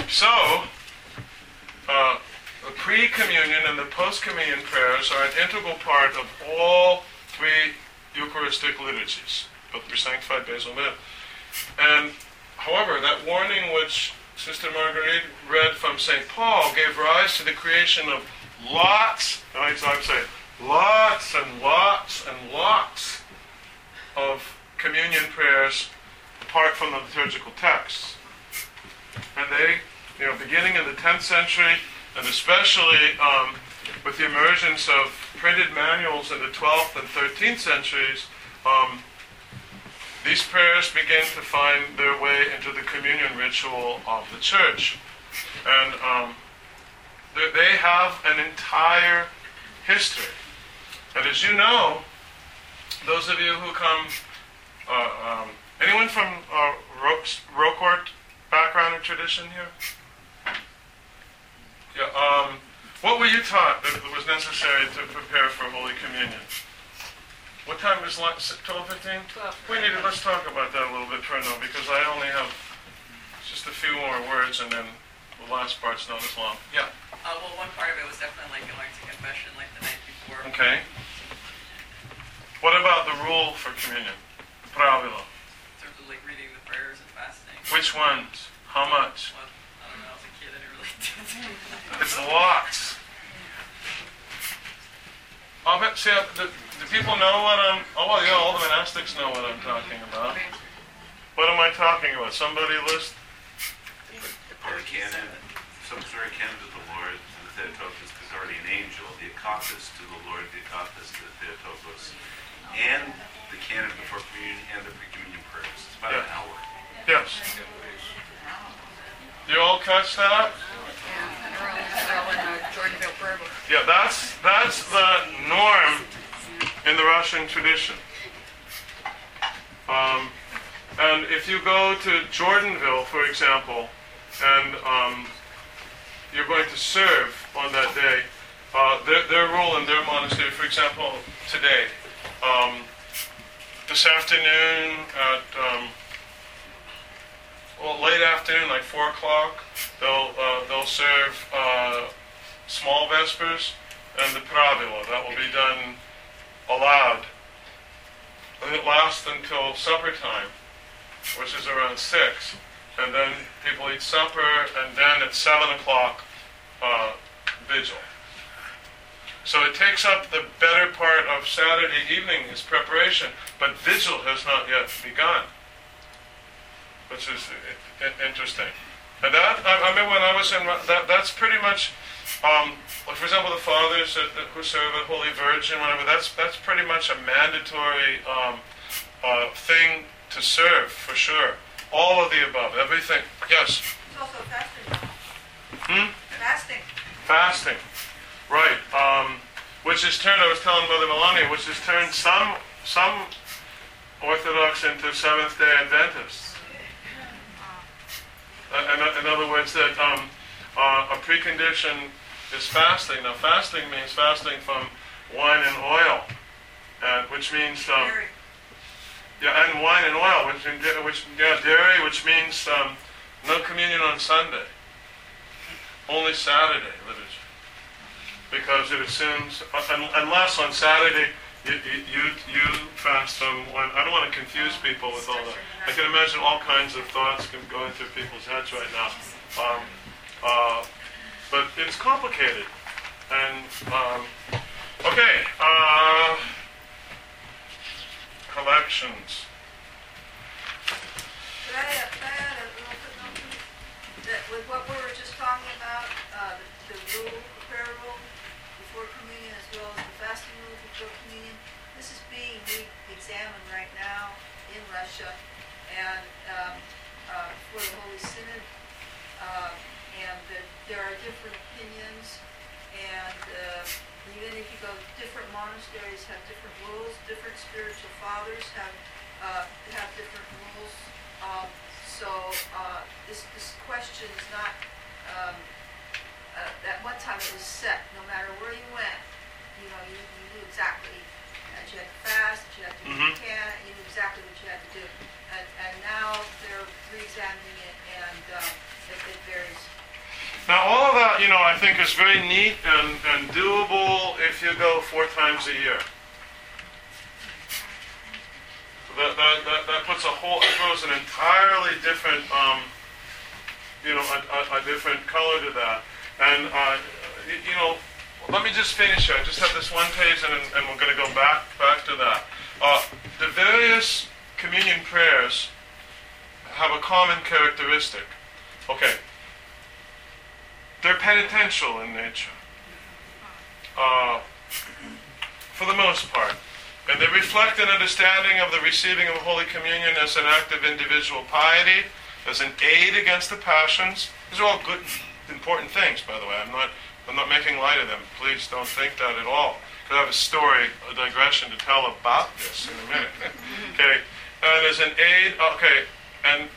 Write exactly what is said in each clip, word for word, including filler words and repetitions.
So, uh, the pre-communion and the post-communion prayers are an integral part of all three Eucharistic liturgies, both the sanctified, basal, and middle. And, however, that warning which Sister Marguerite read from Saint Paul gave rise to the creation of lots, I would say, lots and lots and lots of communion prayers apart from the liturgical texts. And they, you know, beginning in the tenth century, and especially um, with the emergence of printed manuals in the twelfth and thirteenth centuries, um, these prayers begin to find their way into the communion ritual of the Church. And um, they have an entire history. And as you know, those of you who come, uh, um, anyone from uh, Ro- Rocourt background or tradition here? Yeah. Um, what were you taught that was necessary to prepare for Holy Communion? What time is lunch? twelve fifteen? We need to, let's talk about that a little bit further, because I only have just a few more words, and then the last part's not as long. Yeah. Uh, well, one part of it was definitely like going to confession, like the night before. Okay. What about the rule for communion? Pravilo. In terms of like reading the prayers and fasting. Which ones? How much? Well, I don't know. As a kid, I didn't really do it. It's lots. I'll bet, see, the, do people know what I'm... Oh, well, yeah, all the monastics know what I'm talking about. What am I talking about? Somebody list? Or canon, subsidiary canon to the Lord, to the Theotokos, the guardian angel, the Akathis to the Lord, the Akathis to the Theotokos, and the canon before communion and the pre-communion prayers. It's about Yeah. an hour. Yes. You all catch that? Yeah, that's that's the norm in the Russian tradition. Um, and if you go to Jordanville, for example, and um, you're going to serve on that day, uh, their, their rule in their monastery, for example, today, um, this afternoon at um, well, late afternoon, like four o'clock, they'll uh, they'll serve uh, small vespers and the pravilo. That will be done aloud. And it lasts until supper time, which is around six. And then people eat supper, and then at seven o'clock, uh, vigil. So it takes up the better part of Saturday evening as preparation, but vigil has not yet begun, which is I- I- interesting. And that, I, I mean, when I was in, that, that's pretty much, um, like for example, the fathers that, that who serve at Holy Virgin, whatever, that's that's pretty much a mandatory um, uh, thing to serve, for sure. All of the above, everything. Yes? It's also fasting. Hmm? Fasting. Fasting. Right. Um, which has turned, I was telling Mother Melania, which has turned some some Orthodox into Seventh-day Adventists. Uh, in, in other words, that um, uh, a precondition is fasting. Now, fasting means fasting from wine and oil, uh, which means um, Dairy. yeah, and wine and oil, which which yeah, dairy, which means um, no communion on Sunday, only Saturday liturgy, because it assumes uh, unless on Saturday you you you fast from wine. I don't want to confuse people with all that. I can imagine all kinds of thoughts can go into people's heads right now. Um, uh, but it's complicated. And, um, okay, uh, collections. Could I add, could I add a little footnote, please? That with what we were just talking about, uh, the, the rule, the prayer rule before communion, as well as the fasting rule before communion, this is being re-examined right now in Russia. And um, uh, for the Holy Synod, uh, and the, there are different opinions, and uh, even if you go, different monasteries have different rules, different spiritual fathers have uh, have different rules. Um, so uh, this this question is not, um, uh, at one time it was set, no matter where you went, you know, you, you knew exactly that you had to fast, that you had to do Mhm. what you can, you knew exactly what you had to do. And, and now they're re-examining it, and um, it, it varies Now, all of that, you know, I think is very neat and, and doable if you go four times a year. That, that, that, that puts a whole, it throws an entirely different, um, you know, a, a, a different color to that. And, uh, you, you know, let me just finish here. I just have this one page, and, and we're going to go back, back to that. Uh, the various communion prayers have a common characteristic. Okay. They're penitential in nature, uh, for the most part. And they reflect an understanding of the receiving of Holy Communion as an act of individual piety, as an aid against the passions. These are all good, important things, by the way. I'm not, I'm not making light of them. Please don't think that at all. Because I have a story, a digression to tell about this in a minute. Okay, and as an aid, okay, and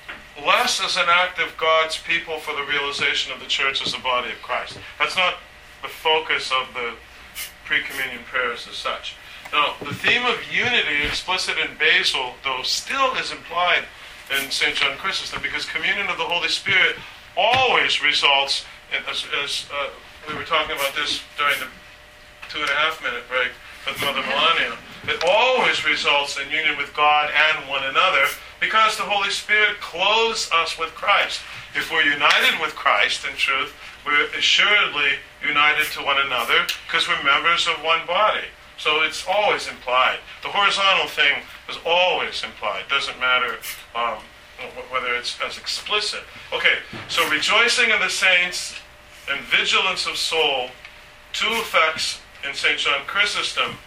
less as an act of God's people for the realization of the church as a body of Christ. That's not the focus of the pre-communion prayers as such. Now, the theme of unity, explicit in Basil, though, still is implied in Saint John Chrysostom, because communion of the Holy Spirit always results, in, as, as uh, we were talking about this during the two and a half minute break with Mother Melania, it always results in union with God and one another, because the Holy Spirit clothes us with Christ. If we're united with Christ in truth, we're assuredly united to one another, because we're members of one body. So it's always implied. The horizontal thing is always implied. Doesn't matter um, whether it's as explicit. Okay, so rejoicing in the saints and vigilance of soul, two effects in Saint John Chrysostom,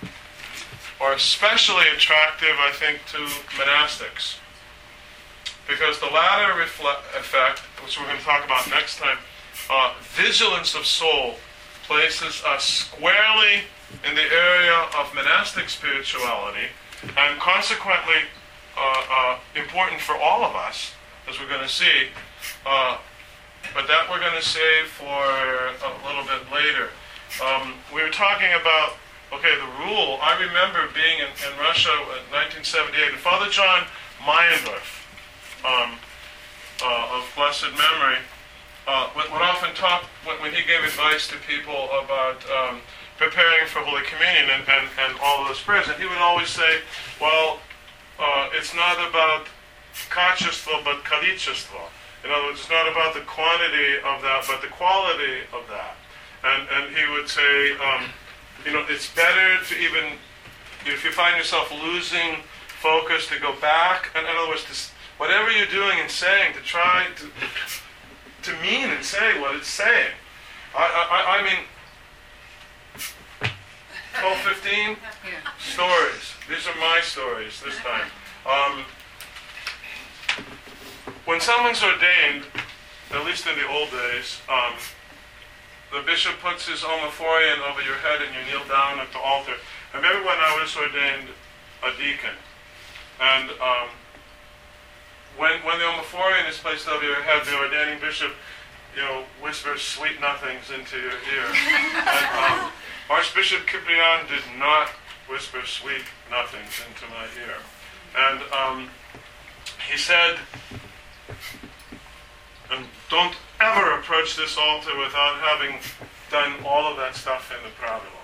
are especially attractive, I think, to monastics. Because the latter refle- effect, which we're going to talk about next time, uh, vigilance of soul, places us squarely in the area of monastic spirituality, and consequently uh, uh, important for all of us, as we're going to see, uh, but that we're going to save for a little bit later. Um, we were talking about, okay, the rule. I remember being in, in Russia in nineteen seventy-eight, and Father John Meyendorff, um, uh, of blessed memory, uh, would, would often talk, when, when he gave advice to people about um, preparing for Holy Communion and, and, and all of those prayers, and he would always say, well, uh, it's not about kachestvo, but kalichestvo. In other words, it's not about the quantity of that, but the quality of that. And, and he would say, um, you know, it's better to even, if you find yourself losing focus, to go back, and in other words, to, whatever you're doing and saying, to try to, to mean and say what it's saying. I, I, I mean, twelve fifteen stories. These are my stories this time. Um, when someone's ordained, at least in the old days, um, the bishop puts his omophorion over your head and you kneel down at the altar. I remember when I was ordained a deacon, and um, when when the omophorion is placed over your head, the ordaining bishop, you know, whispers sweet nothings into your ear. And, um, Archbishop Cyprian did not whisper sweet nothings into my ear. And um, he said, and don't ever approach this altar without having done all of that stuff in the Pravila.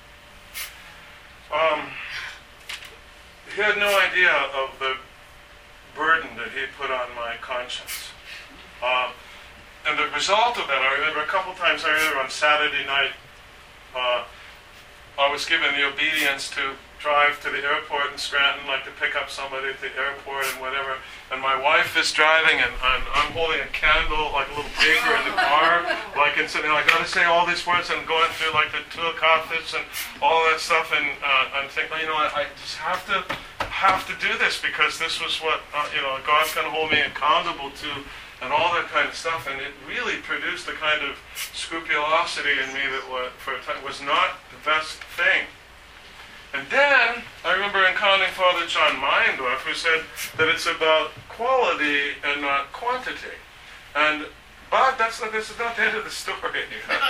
Um, he had no idea of the burden that he put on my conscience. Uh, and the result of that, I remember a couple times, I remember on Saturday night, Uh, I was given the obedience to drive to the airport in Scranton, like to pick up somebody at the airport and whatever. And my wife is driving, and, and I'm holding a candle, like a little baker in the car, like and sitting. I got to say all these words and going through like the two akathis and all that stuff, and uh, I'm thinking, you know, I, I just have to have to do this because this was what uh, you know God's going to hold me accountable to. And all that kind of stuff, and it really produced the kind of scrupulosity in me that was, for a time, was not the best thing. And then I remember encountering Father John Meyendorff, who said that it's about quality and not quantity. And but that's not, this is not the end of the story.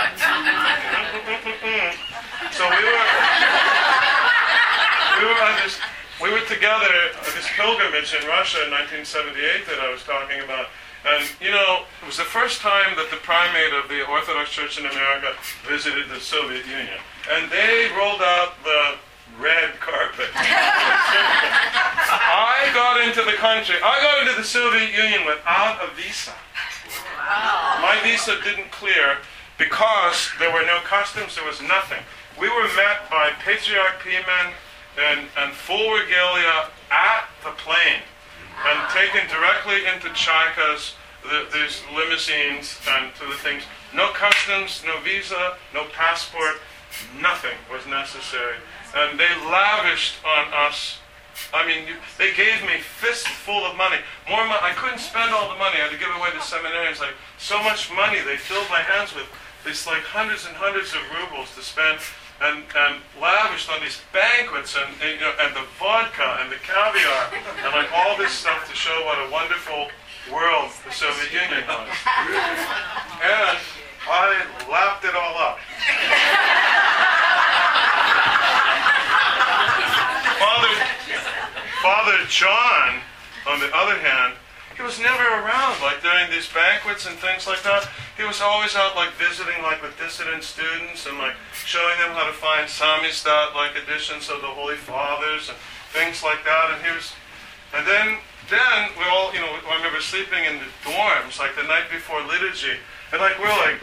So we were we were on this we were together at this pilgrimage in Russia in nineteen seventy-eight that I was talking about. And, you know, it was the first time that the primate of the Orthodox Church in America visited the Soviet Union. And they rolled out the red carpet. I got into the country, I got into the Soviet Union without a visa. My visa didn't clear because there were no customs, there was nothing. We were met by Patriarch Pimen and, and full regalia at the plane and taken directly into Chaikas, the, these limousines and to the things. No customs, no visa, no passport, nothing was necessary. And they lavished on us. I mean, you, they gave me fistful of money. More money. I couldn't spend all the money. I had to give away to seminarians. Like, so much money they filled my hands with. These like hundreds and hundreds of rubles to spend, and, and lavished on these banquets and, and, you know, and the vodka and the caviar and like all this stuff to show what a wonderful world the Soviet Union was. And I lapped it all up. Father, Father John, on the other hand, he was never around, like during these banquets and things like that. He was always out, like visiting, like with dissident students and like showing them how to find samizdat, like editions of the Holy Fathers and things like that. And he was, and then, then we all, you know, I remember sleeping in the dorms, like the night before liturgy, and like we're like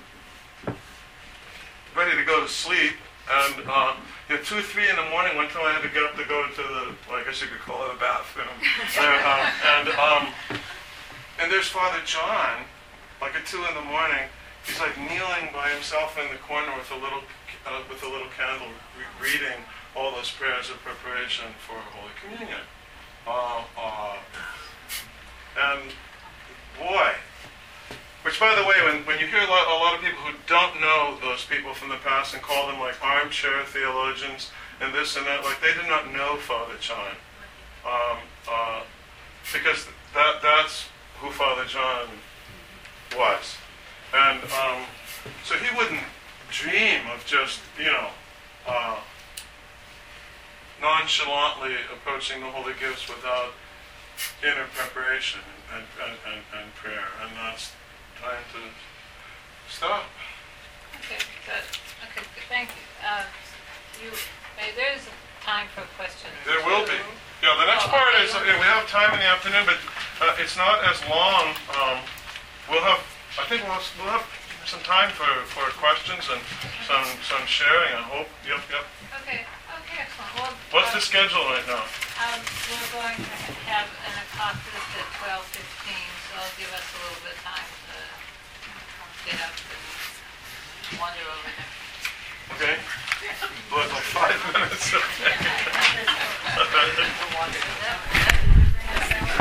ready to go to sleep, and. Uh, You know, two, three in the morning, one time I had to get up to go to the, well, I guess you could call it a bathroom. There, um, and um, and there's Father John, like at two in the morning. He's like kneeling by himself in the corner with a little, uh, with a little candle, re- reading all those prayers of preparation for Holy Communion. Uh, uh, and boy. Which, by the way, when, when you hear a lot, a lot of people who don't know those people from the past and call them like armchair theologians and this and that, like they did not know Father John. Um, uh, because that that's who Father John was. And um, so he wouldn't dream of just, you know, uh, nonchalantly approaching the holy gifts without inner preparation and, and, and, and prayer. And that's time to stop. Okay, good. Okay, good. Thank you. Uh, you uh, there's time for questions. There will be. Yeah, the next Oh, part okay. is, uh, we have time in the afternoon, but uh, it's not as long. Um, we'll have, I think we'll have, we'll have some time for, for questions and some some sharing, I hope. Yep, yep. Okay, okay, excellent. Well, What's uh, the schedule right now? Um, we're going to have an accomplished at twelve fifteen, so it'll give us a little bit of time to get up and wander over there. Okay. Well, like five minutes. That-